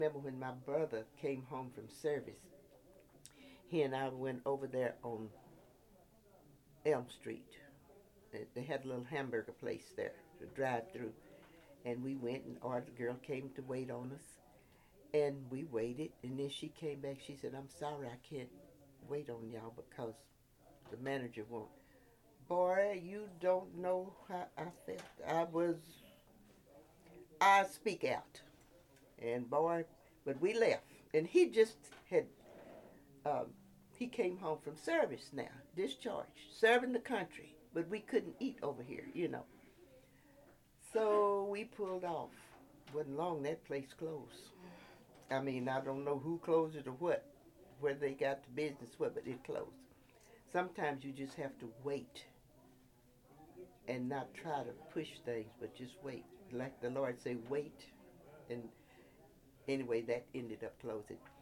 Remember when my brother came home from service, he and I went over there on Elm Street. They had a little hamburger place there to drive through. And we went, and our girl came to wait on us. And we waited, and then she came back. She said, "I'm sorry, I can't wait on y'all because the manager won't." Boy, you don't know how I felt. I speak out. And boy, but we left. And he just had, um, he came home from service now, discharged, serving the country. But we couldn't eat over here. So we pulled off. Wasn't long that place closed. I mean, I don't know who closed it or what, where they got the business with, but it closed. Sometimes you just have to wait and not try to push things, but just wait. Like the Lord say, wait. And anyway, that ended up closing.